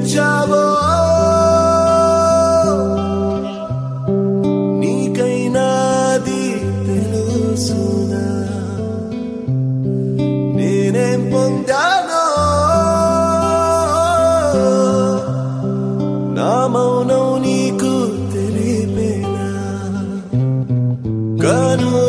ప్రేమించావో నీకైనాది తెలుసునా నేనేం పొందానో నా మౌనం నీకు తెలిపేనా కను